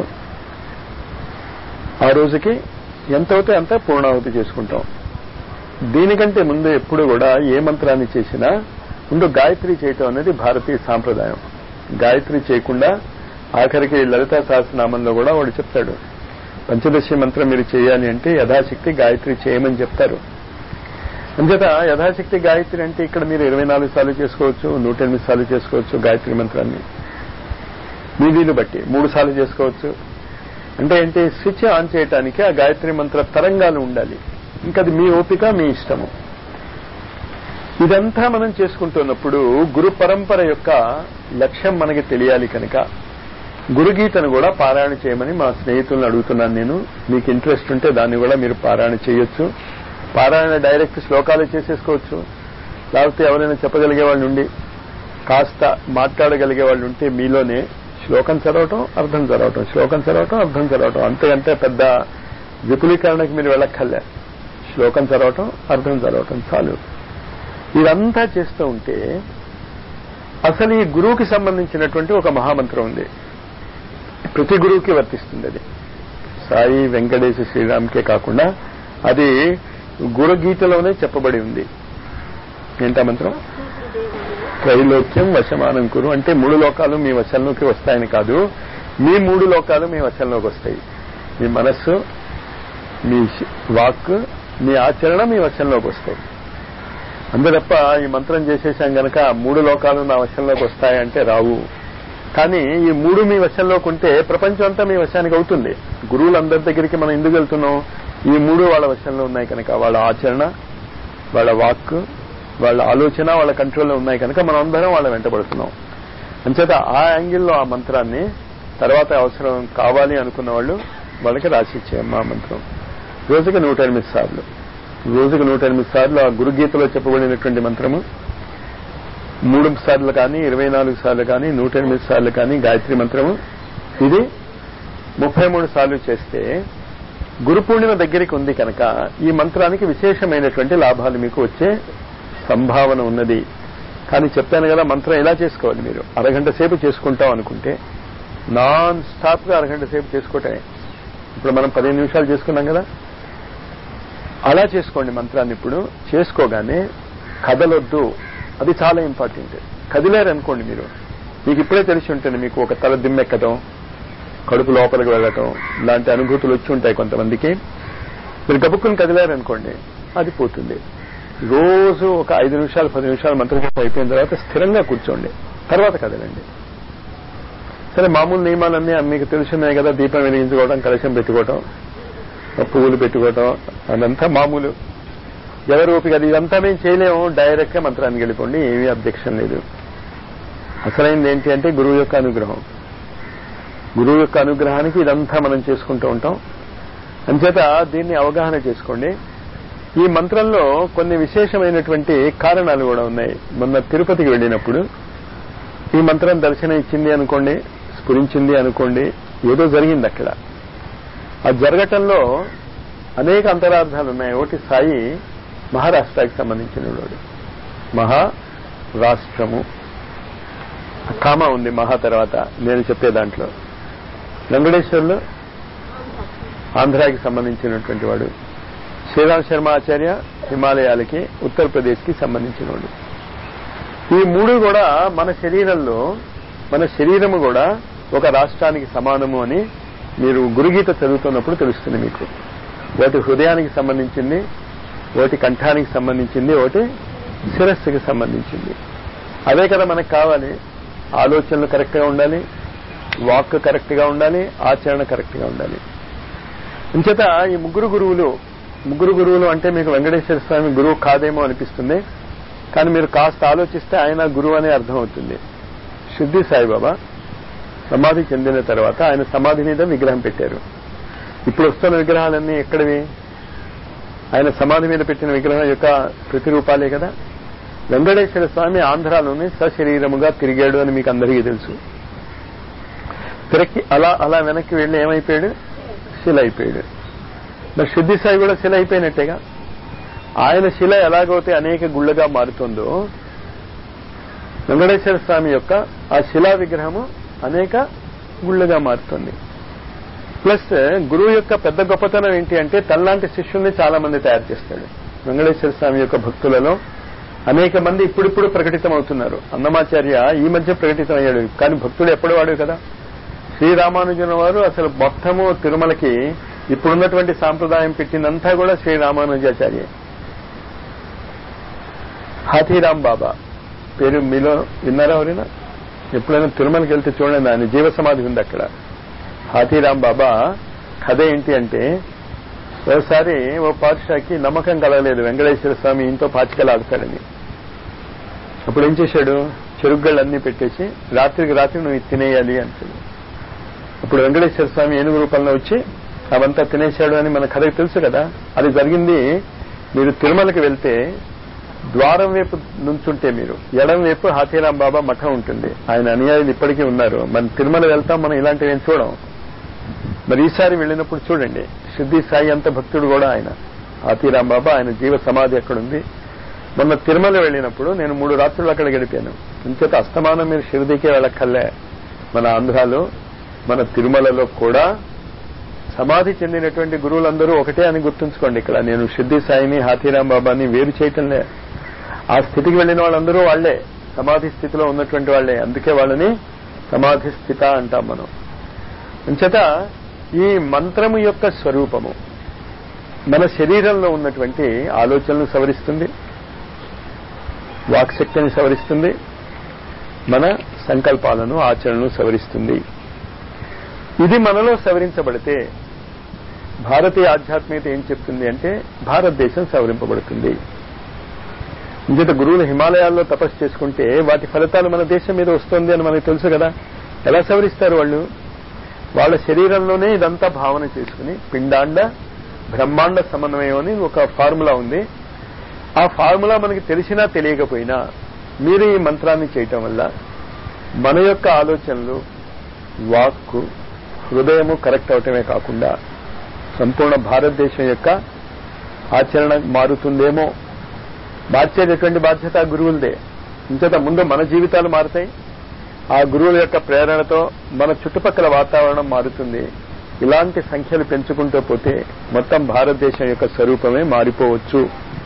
[SPEAKER 1] ఆ రోజుకి ఎంత అవుతే అంత పూర్ణాహుతి చేసుకుంటాం. దీనికంటే ముందు ఎప్పుడు కూడా ఏ మంత్రాన్ని చేసినా ముందు గాయత్రి చేయటం అనేది భారతీయ సాంప్రదాయం. గాయత్రి చేయకుండా ఆఖరికి లలితా సహస్రనామంలో కూడా వాడు చెప్తాడు, పంచదశి మంత్రం మీరు చేయాలి అంటే యథాశక్తి గాయత్రి చేయమని చెప్తారు. అంచేత యథాశక్తి గాయత్రి అంటే ఇక్కడ మీరు ఇరవై నాలుగు సార్లు చేసుకోవచ్చు, నూట ఎనిమిది సార్లు చేసుకోవచ్చు. గాయత్రి మంత్రాన్ని మీ వీలు బట్టి మూడు సార్లు చేసుకోవచ్చు. అంటే ఏంటి, స్విచ్ ఆన్ చేయటానికి ఆ గాయత్రి మంత్ర తరంగాలు ఉండాలి. ఇంకా అది మీ ఓపిక, మీ ఇష్టము. ఇదంతా మనం చేసుకుంటున్నప్పుడు గురు పరంపర యొక్క లక్ష్యం మనకి తెలియాలి కనుక గురుగీతను కూడా పారాయణ చేయమని మా స్నేహితులను అడుగుతున్నాను నేను. మీకు ఇంట్రెస్ట్ ఉంటే దాన్ని కూడా మీరు పారాయణ చేయొచ్చు. పారాయణ డైరెక్ట్ శ్లోకాలు చేసేసుకోవచ్చు. లేకపోతే ఎవరైనా చెప్పగలిగే వాళ్ళు ఉండి కాస్త మాట్లాడగలిగే వాళ్ళు ఉంటే మీలోనే శ్లోకం చదవటం, అర్థం చదవటం, శ్లోకం చదవటం, అర్థం చదవటం. అంతకంటే పెద్ద విపులీకరణకి మీరు వెళ్ళక్కర్లే. శ్లోకం చదవటం, అర్థం చదవటం చాలు. ఇదంతా చేస్తూ ఉంటే అసలు ఈ గురువుకి సంబంధించినటువంటి ఒక మహామంత్రం ఉంది. ప్రతి గురువుకి వర్తిస్తుంది. అది సాయి వెంకటేశ శ్రీరామ్కే కాకుండా అది గురుగీతలోనే చెప్పబడి ఉంది. ఏంటా మంత్రం? త్రైలోక్యం వశమానం కురు. అంటే మూడు లోకాలు మీ వశంలోకి వస్తాయని కాదు, మీ మూడు లోకాలు మీ వశంలోకి వస్తాయి. మీ మనస్సు, మీ వాక్, మీ ఆచరణ మీ వశంలోకి వస్తాయి. అంతే తప్ప ఈ మంత్రం చేసేసాం గనక మూడు లోకాలు నా వశంలోకి వస్తాయంటే రావు. కానీ ఈ మూడు మీ వశంలోకి ఉంటే ప్రపంచం అంతా మీ వశానికి అవుతుంది. గురువులందరి దగ్గరికి మనం ఎందుకు వెళ్తున్నాం? ఈ మూడు వాళ్ళ వశంలో ఉన్నాయి కనుక, వాళ్ళ ఆచరణ, వాళ్ళ వాక్, వాళ్ళ ఆలోచన వాళ్ళ కంట్రోల్లో ఉన్నాయి కనుక మనం అందరం వాళ్ళ వెంటబడుతున్నాం. అంచేత ఆ యాంగిల్లో ఆ మంత్రాన్ని తర్వాత అవసరం కావాలి అనుకున్న వాళ్ళు వాళ్ళకి రాసిచ్చేయమ్మా మంత్రం. రోజుకి నూట ఎనిమిది సార్లు రోజుకి నూట ఎనిమిది సార్లు ఆ గురుగీతలో చెప్పబడినటువంటి మంత్రము మూడు సార్లు కానీ, ఇరవై నాలుగు సార్లు కానీ, నూట ఎనిమిది సార్లు కానీ గాయత్రి మంత్రము ఇది ముప్పై మూడు సార్లు చేస్తే గురు పూర్ణిమ దగ్గరికి ఉంది కనుక ఈ మంత్రానికి విశేషమైనటువంటి లాభాలు మీకు వచ్చే సంభావన ఉన్నది. కానీ చెప్పాను కదా, మంత్రం ఎలా చేసుకోవాలి. మీరు అరగంట సేపు చేసుకుంటాం అనుకుంటే నాన్ స్టాప్ గా అరగంట సేపు చేసుకోవటమే. ఇప్పుడు మనం పదిహేను నిమిషాలు చేసుకున్నాం కదా, అలా చేసుకోండి మంత్రాన్ని. ఇప్పుడు చేసుకోగానే కదలొద్దు, అది చాలా ఇంపార్టెంట్. కదిలేరు అనుకోండి మీరు, మీకు ఇప్పుడే తెలిసి ఉంటుంది, మీకు ఒక తల దిమ్మెక్కటం, కడుపు లోపలికి వెళ్ళటం లాంటి అనుభూతులు వచ్చి ఉంటాయి కొంతమందికి. మీరు గబుక్కుని కదిలేరు అనుకోండి, అది పోతుంది. రోజు ఒక ఐదు నిమిషాలు పది నిమిషాలు మంత్రజపం అయిపోయిన తర్వాత స్థిరంగా కూర్చోండి, తర్వాత కదలండి. సరే, మామూలు నియమాలన్నీ మీకు తెలుసున్నాయి కదా, దీపం వెలిగించుకోవడం, కలశం పెట్టుకోవటం, పువ్వులు పెట్టుకోవటం, అదంతా మామూలు. ఎవరు ఓపిక, అది ఇదంతా మేము చేయలేము. డైరెక్ట్ గా మంత్రానికి వెళ్ళిపోండి, ఏమీ అబ్జెక్షన్ లేదు. అసలైంది ఏంటి అంటే గురువు యొక్క అనుగ్రహం. గురువు యొక్క అనుగ్రహానికి ఇదంతా మనం చేసుకుంటూ ఉంటాం. అంచేత దీన్ని అవగాహన చేసుకోండి. ఈ మంత్రంలో కొన్ని విశేషమైనటువంటి కారణాలు కూడా ఉన్నాయి. మొన్న తిరుపతికి వెళ్ళినప్పుడు ఈ మంత్రం దర్శనం ఇచ్చింది అనుకోండి, స్ఫురించింది అనుకోండి, ఏదో జరిగింది అక్కడ. ఆ జరగటంలో అనేక అంతరార్థాలు ఉన్నాయి. ఒకటి, సాయి మహారాష్ట్రకి సంబంధించిన వాడు. మహారాష్ట్రము కామ ఉంది మహా తర్వాత నేను చెప్పే దాంట్లో. వెంకటేశ్వర్లు ఆంధ్రాకి సంబంధించినటువంటి వాడు. శ్రీరామ్ శర్మ ఆచార్య హిమాలయాలకి, ఉత్తరప్రదేశ్ కి సంబంధించిన వాడు. ఈ మూడు కూడా మన శరీరంలో, మన శరీరము కూడా ఒక రాష్ట్రానికి సమానము అని మీరు గురుగీత చదువుతున్నప్పుడు తెలుస్తుంది మీకు. ఒకటి హృదయానికి సంబంధించింది, ఒకటి కంఠానికి సంబంధించింది, ఒకటి శిరస్సుకి సంబంధించింది. అదే కదా మనకు కావాలి. ఆలోచనలు కరెక్ట్ గా ఉండాలి, వాక్ కరెక్ట్ గా ఉండాలి, ఆచరణ కరెక్ట్ గా ఉండాలి. ఇంచేత ఈ ముగ్గురు గురువులు ముగ్గురు గురువులు అంటే మీకు వెంకటేశ్వర స్వామి గురువు కాదేమో అనిపిస్తుంది, కానీ మీరు కాస్త ఆలోచిస్తే ఆయన గురువు అనే అర్థం అవుతుంది. షిర్డీ సాయిబాబా సమాధి చెందిన తర్వాత ఆయన సమాధి మీద విగ్రహం పెట్టారు. ఇప్పుడు వస్తున్న విగ్రహాలన్నీ ఎక్కడివి? ఆయన సమాధి మీద పెట్టిన విగ్రహం యొక్క ప్రతిరూపాలే కదా. వెంకటేశ్వర స్వామి ఆంధ్రాలోనే సశరీరముగా తిరిగాడు అని మీకు అందరికీ తెలుసు. తిరక్కి అలా అలా వెనక్కి వెళ్ళి ఏమైపోయాడు? శిల అయిపోయాడు. మరి షిర్డీ సాయి కూడా శిల అయిపోయినట్టేగా. ఆయన శిల ఎలాగైతే అనేక గుళ్ళగా మారుతుందో, వెంకటేశ్వర స్వామి యొక్క ఆ శిలా విగ్రహము అనేక గుళ్ళగా మారుతుంది. ప్లస్ గురువు యొక్క పెద్ద గొప్పతనం ఏంటి అంటే తనలాంటి శిష్యుల్ని చాలా మంది తయారు చేస్తాడు. వెంకటేశ్వర స్వామి యొక్క భక్తులలో అనేక మంది ఇప్పుడిప్పుడు ప్రకటితం అవుతున్నారు. అన్నమాచార్య ఈ మధ్య ప్రకటితం అయ్యాడు, కానీ భక్తుడు ఎప్పుడు వాడు కదా. శ్రీరామానుజుల వారు అసలు మొత్తము తిరుమలకి ఇప్పుడున్నటువంటి సాంప్రదాయం పెట్టినంతా కూడా శ్రీరామానుజాచార్య. హాథీరాం బాబా పేరు మీలో విన్నారా ఎవరైనా? ఎప్పుడైనా తిరుమలకి వెళ్తే చూడండి, ఆయన జీవ సమాధి ఉంది అక్కడ. హాథీరాం బాబా కథ ఏంటి అంటే, ఓసారి ఓ పాత్షాకి నమ్మకం కలగలేదు వెంకటేశ్వర స్వామి ఇంతో పాచికలు ఆడతాడని. అప్పుడు ఏం చేశాడు? చెరుగ్గళ్ళన్నీ పెట్టేసి రాత్రికి రాత్రి నువ్వు తినేయాలి అంటాడు. అప్పుడు వెంకటేశ్వర స్వామి ఏనుగు రూపంలో వచ్చి అవంతా తినేశాడు అని మన కథకు తెలుసు కదా. అది జరిగింది. మీరు తిరుమలకి వెళ్తే ద్వారం వైపు నుంచుంటే మీరు ఎడం వైపు హాథీరాం బాబా మఠం ఉంటుంది. ఆయన అనుయాయులు ఇప్పటికీ ఉన్నారు. మనం తిరుమల వెళ్తాం, మనం ఇలాంటివి ఏం చూడం. మరి ఈసారి వెళ్ళినప్పుడు చూడండి, షిర్డీ సాయి అంత భక్తుడు కూడా ఆయన. హాథీరాం బాబా ఆయన జీవ సమాధి ఎక్కడుంది. మొన్న తిరుమల వెళ్ళినప్పుడు నేను మూడు రాత్రులు అక్కడ గడిపాను. ఇంచేత అస్తమానం మీరు షిర్డీకే వెళ్ళక్కర్లే. మన ఆంధ్రాలో మన తిరుమలలో కూడా సమాధి చెందినటువంటి గురువులందరూ ఒకటే అని గుర్తుంచుకోండి. ఇక్కడ నేను షిర్డీ సాయిని హాథీరాం బాబాని వేరు చేయటంలే. ఆ స్థితికి వెళ్లిన వాళ్ళందరూ వాళ్లే, సమాధి స్థితిలో ఉన్నటువంటి వాళ్లే. అందుకే వాళ్ళని సమాధి స్థిత అంటాం మనం. అంచేత ఈ మంత్రము యొక్క స్వరూపము మన శరీరంలో ఉన్నటువంటి ఆలోచనలు సవరిస్తుంది, వాక్శక్తిని సవరిస్తుంది, మన సంకల్పాలను ఆచరణను సవరిస్తుంది. ఇది మనలో సవరించబడితే భారతీయ ఆధ్యాత్మికత ఏం చెప్తుంది అంటే భారతదేశం సవరింపబడుతుంది. ఇంకేత గురువులు హిమాలయాల్లో తపస్సు చేసుకుంటే వాటి ఫలితాలు మన దేశం మీద వస్తుంది అని మనకు తెలుసు కదా. ఎలా సవరిస్తారు వాళ్ళు? వాళ్ళ శరీరంలోనే ఇదంతా భావన చేసుకుని పిండాండ బ్రహ్మాండ సమన్వయం అని ఒక ఫార్ములా ఉంది. ఆ ఫార్ములా మనకి తెలిసినా తెలియకపోయినా మీరు ఈ మంత్రాన్ని చేయటం వల్ల మన యొక్క ఆలోచనలు, వాక్కు, హృదయము కరెక్ట్ అవటమే కాకుండా సంపూర్ణ భారతదేశం యొక్క ఆచరణ మారుతుందేమో. మార్చేటటువంటి బాధ్యత గురువులదే. ఇంచేత ముందు మన జీవితాలు మారుతాయి, ఆ గురువుల యొక్క ప్రేరణతో మన చుట్టుపక్కల వాతావరణం మారుతుంది. ఇలాంటి సంఖ్యలు పెంచుకుంటూ పోతే మొత్తం భారతదేశం యొక్క స్వరూపమే మారిపోవచ్చు.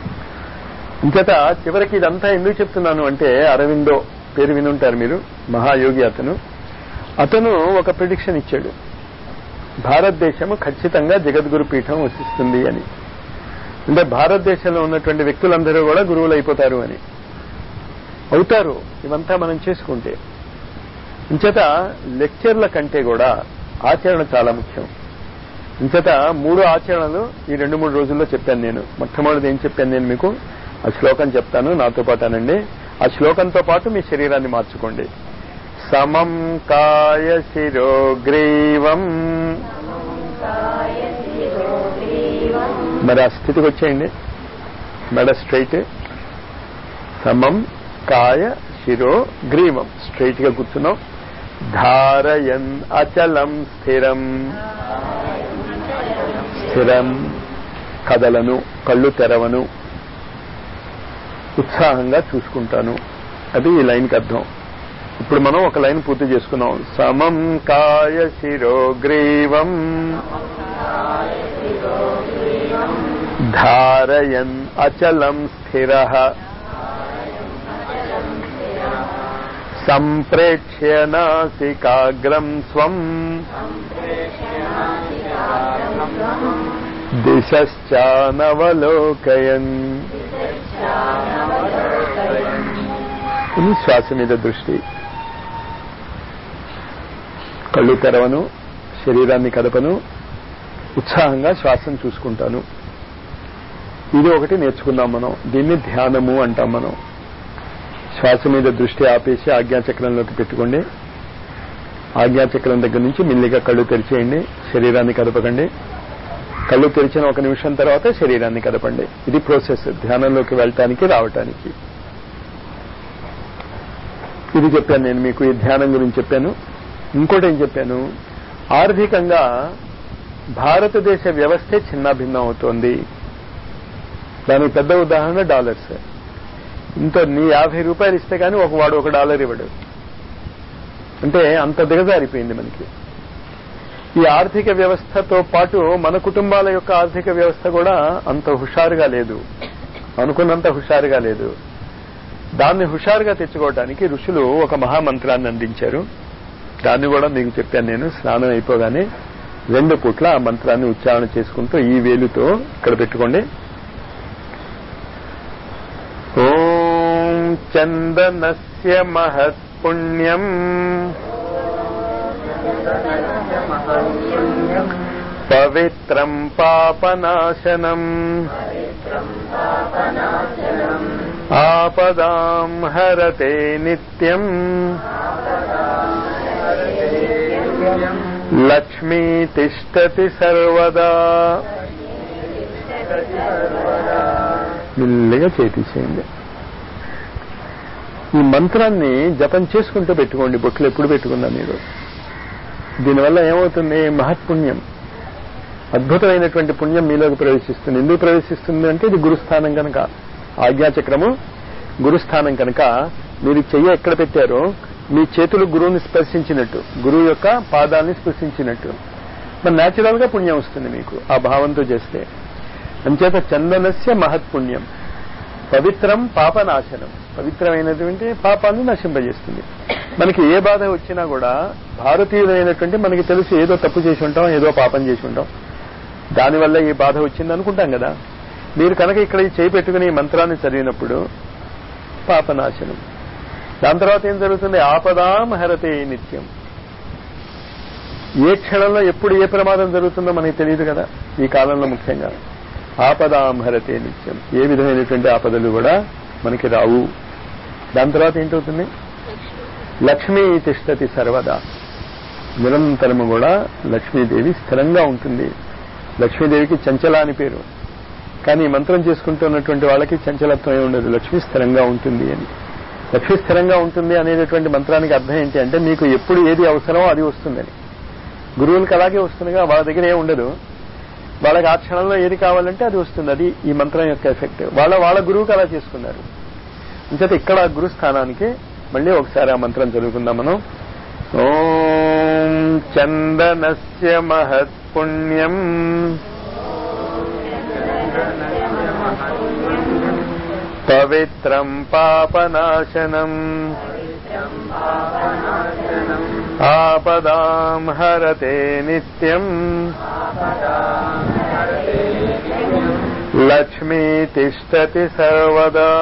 [SPEAKER 1] ఇంచేత చివరికి ఇదంతా ఎందుకు చెప్తున్నాను అంటే, అరవిందో పేరు వినుంటారు మీరు, మహాయోగి అతను. అతను ఒక ప్రిడిక్షన్ ఇచ్చాడు, భారతదేశము ఖచ్చితంగా జగద్గురు పీఠం వసిస్తుంది అని. అంటే భారతదేశంలో ఉన్నటువంటి వ్యక్తులందరూ కూడా గురువులు అయిపోతారు అని. అవుతారు ఇవంతా మనం చేసుకుంటే. ఇంచేత లెక్చర్ల కంటే కూడా ఆచరణ చాలా ముఖ్యం. ఇంచేత మూడు ఆచరణలు ఈ రెండు మూడు రోజుల్లో చెప్పాను నేను. మొట్టమొదటిది ఏం చెప్పాను నేను మీకు? ఆ శ్లోకం చెప్తాను, నాతో పాటు అనండి. ఆ శ్లోకంతో పాటు మీ శరీరాన్ని మార్చుకోండి. సమం కాయ శిరోగ్రీవం. మరి ఆ స్థితికి వచ్చేయండి. మెడ స్ట్రైట్, సమం కాయ శిరో గ్రీవం, స్ట్రైట్ గా కూర్చున్నాం. ధారయన్ అచలం స్థిరం, స్థిరం కదలను, కళ్ళు తెరవను, ఉత్సాహంగా చూసుకుంటాను. అది ఈ లైన్కి అర్థం. ఇప్పుడు మనం ఒక లైన్ పూర్తి చేసుకున్నాం. సమం కాయ శిరోగ్రీవం ధారయన్ అచలం స్థిరః సంప్రేక్ష్య నాసికాగ్రం స్వం దిశశ్చానవలోకయన్. ఇది శ్వాస మీద దృష్టి. కళ్ళు తెరవను, శరీరాన్ని కదపను, ఉత్సాహంగా శ్వాసను చూసుకుంటాను. ఇది ఒకటి నేర్చుకున్నాం మనం. దీన్ని ధ్యానము అంటాం మనం. శ్వాస మీద దృష్టి ఆపేసి ఆజ్ఞాచక్రంలోకి పెట్టుకోండి. ఆజ్ఞాచక్రం దగ్గర నుంచి మెల్లిగా కళ్ళు తెరిచేయండి. శరీరాన్ని కదపకండి. కళ్ళు తెరిచిన ఒక నిమిషం తర్వాత శరీరాన్ని కదపండి. ఇది ప్రాసెస్ ధ్యానంలోకి వెళ్ళటానికి రావటానికి. ఇది చెప్పాను నేను మీకు. ఈ ధ్యానం గురించి చెప్పాను. ఇంకోటి ఏం చెప్పాను, ఆర్థికంగా భారతదేశ వ్యవస్థే చిన్నాభిన్నం అవుతోంది. దానికి పెద్ద ఉదాహరణ డాలర్స్. ఇంత నీ యాభై రూపాయలు ఇస్తే కానీ ఒక వాడు ఒక డాలర్ ఇవ్వడు. అంటే అంత దిగజారిపోయింది మనకి. ఈ ఆర్థిక వ్యవస్థతో పాటు మన కుటుంబాల యొక్క ఆర్థిక వ్యవస్థ కూడా అంత హుషారుగా లేదు, అనుకున్నంత హుషారుగా లేదు. దాన్ని హుషారుగా తెచ్చుకోవడానికి ఋషులు ఒక మహామంత్రాన్ని అందించారు. దాన్ని కూడా మీకు చెప్పాను నేను. స్నానం అయిపోగానే రెండు పూట్ల ఆ మంత్రాన్ని ఉచ్చారణ చేసుకుంటూ ఈ వేలుతో ఇక్కడ పెట్టుకోండి. ఓం చందనస్య మహత్పుణ్యం పవిత్రం పాపనాశనం ఆపదాం హరతే నిత్యం లక్ష్మీ తిష్టతి సర్వదా. మెల్లిగా చేసేయండి. ఈ మంత్రాన్ని జపం చేసుకుంటూ పెట్టుకోండి. బొట్లు ఎప్పుడు పెట్టుకున్నా మీరు. దీనివల్ల ఏమవుతుంది, మహత్పుణ్యం, అద్భుతమైనటువంటి పుణ్యం మీలోకి ప్రవేశిస్తుంది. ఎందుకు ప్రవేశిస్తుంది అంటే ఇది గురుస్థానం కనుక. ఆజ్ఞాచక్రము గురుస్థానం కనుక మీరు చెయ్యి ఎక్కడ పెట్టారో మీ చేతులు గురువుని స్పర్శించినట్టు, గురువు యొక్క పాదాలని స్పర్శించినట్టు మరి న్యాచురల్ గా పుణ్యం వస్తుంది మీకు ఆ భావంతో చేస్తే. అంచేత చందనస్య మహత్పుణ్యం పవిత్రం పాపనాశనం. పవిత్రమైనటువంటి పాపాన్ని నశింపజేస్తుంది. మనకి ఏ బాధ వచ్చినా కూడా భారతీయులైనటువంటి మనకి తెలుసు ఏదో తప్పు చేసి ఉంటాం, ఏదో పాపం చేసి ఉంటాం, దానివల్ల ఈ బాధ వచ్చింది అనుకుంటాం కదా. మీరు కనుక ఇక్కడ ఈ చేయి పెట్టుకుని ఈ మంత్రాన్ని చదివినప్పుడు పాపనాశనం. దాని తర్వాత ఏం జరుగుతుంది, ఆపదాం హరతే నిత్యం. ఏ క్షణంలో ఎప్పుడు ఏ ప్రమాదం జరుగుతుందో మనకి తెలియదు కదా ఈ కాలంలో. ముఖ్యంగా ఆపదాం హరతే నిత్యం. ఏ విధమైనటువంటి ఆపదలు కూడా మనకి రావు. దాని తర్వాత ఏంటవుతుంది, లక్ష్మీ తిష్టతి సర్వదా. నిరంతరము కూడా లక్ష్మీదేవి స్థిరంగా ఉంటుంది. లక్ష్మీదేవికి చంచల అని పేరు. కానీ మంత్రం చేసుకుంటున్నటువంటి వాళ్ళకి చంచలత్వం ఏ ఉండదు, లక్ష్మి స్థిరంగా ఉంటుంది అని. లక్ష్మి స్థిరంగా ఉంటుంది అనేటటువంటి మంత్రానికి అర్థం ఏంటి అంటే మీకు ఎప్పుడు ఏది అవసరమో అది వస్తుందని. గురువులకు అలాగే వస్తుందిగా, వాళ్ళ దగ్గర ఏ ఉండదు. వాళ్ళకి ఆ క్షణంలో ఏది కావాలంటే అది వస్తుంది. అది ఈ మంత్రం యొక్క ఎఫెక్ట్. వాళ్ళ వాళ్ళ గురువుకి అలా చేసుకున్నారు. అంచేత ఇక్కడ గురుస్థానానికి మళ్ళీ ఒకసారి ఆ మంత్రం చదువుకుందాం మనం. ఓం చందనస్య మహత్పుణ్యం పవిత్రం పాపనాశనం ఆపదాం హరతే నిత్యం లక్ష్మీ తిష్టతి సర్వదా.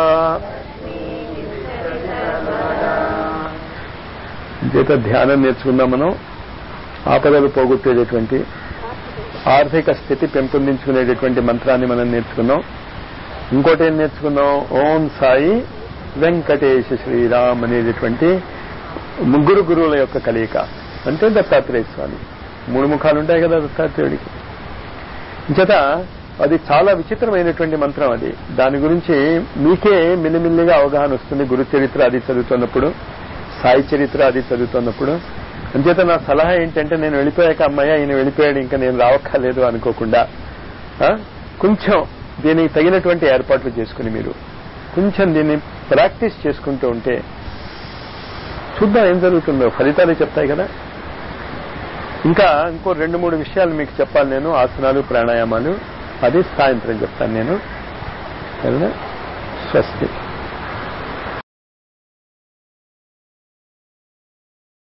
[SPEAKER 1] చేత ధ్యానం నేర్చుకుందాం మనం. ఆపదలు పోగొట్టేటటువంటి, ఆర్థిక స్థితి పెంపొందించుకునేటటువంటి మంత్రాన్ని మనం నేర్చుకున్నాం. ఇంకోటి ఏం నేర్చుకున్నాం, ఓం సాయి వెంకటేశ శ్రీరామ్ అనేటటువంటి ముగ్గురు గురువుల యొక్క కలయిక. అంటే దత్తాత్రేయ స్వామి. మూడు ముఖాలు ఉంటాయి కదా దత్తాత్రేయుడికి. చేత అది చాలా విచిత్రమైనటువంటి మంత్రం. అది దాని గురించి మీకే మిల్లిమిల్లిగా అవగాహన వస్తుంది గురు చరిత్ర అది చదువుతున్నప్పుడు, సాయి చరిత్ర అది చదువుతున్నప్పుడు. అంచేత నా సలహా ఏంటంటే నేను వెళ్ళిపోయాక అమ్మాయి ఈయన వెళ్ళిపోయాడు ఇంకా నేను రావక్కర్లేదు అనుకోకుండా కొంచెం దీనికి తగినటువంటి ఏర్పాట్లు చేసుకుని మీరు కొంచెం దీన్ని ప్రాక్టీస్ చేసుకుంటూ ఉంటే చూద్దాం ఏం జరుగుతుందో. ఫలితాలు చెప్తాయి కదా. ఇంకా ఇంకో రెండు మూడు విషయాలు మీకు చెప్పాలి నేను. ఆసనాలు, ప్రాణాయామాలు అది సాయంత్రం చెప్తాను నేను. సరేనా? స్వస్తి.